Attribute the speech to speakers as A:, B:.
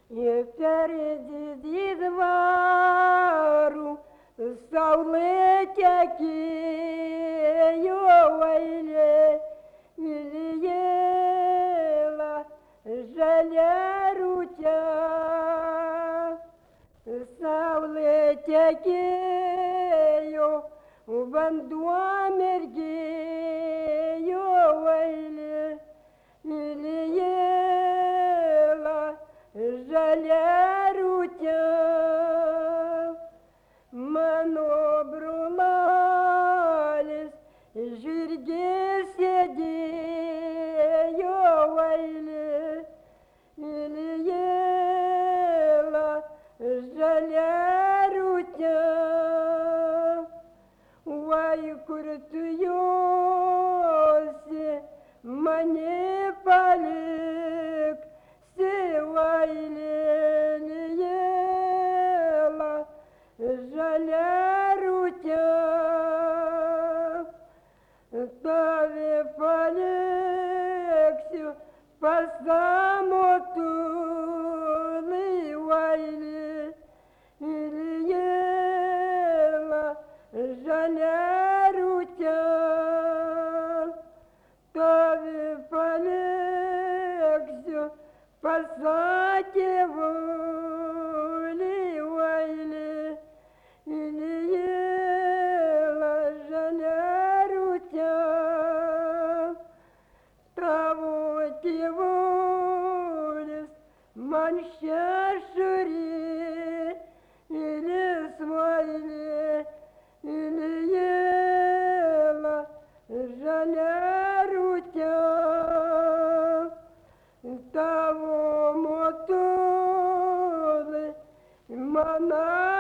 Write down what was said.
A: І впереді двору saulė tekėjo eilė įliela žalia rūte. Saulė tekėjo, vanduo mergėjo eilė įliela žalia rūte. Mano brolis žirge sėdėjo eilė įliela žalia rūte. Vai kur tu josi, mane palik, eilė įliela žalia rūte. Tave paliksiu pas motulį eilė įliela žalia rūte. Tave paliksiu pas tėvulį eilė įliela žalia rūte. Tavo tėvulis man šešurėlis eilė įliela žalia rūte. Tavo motulį man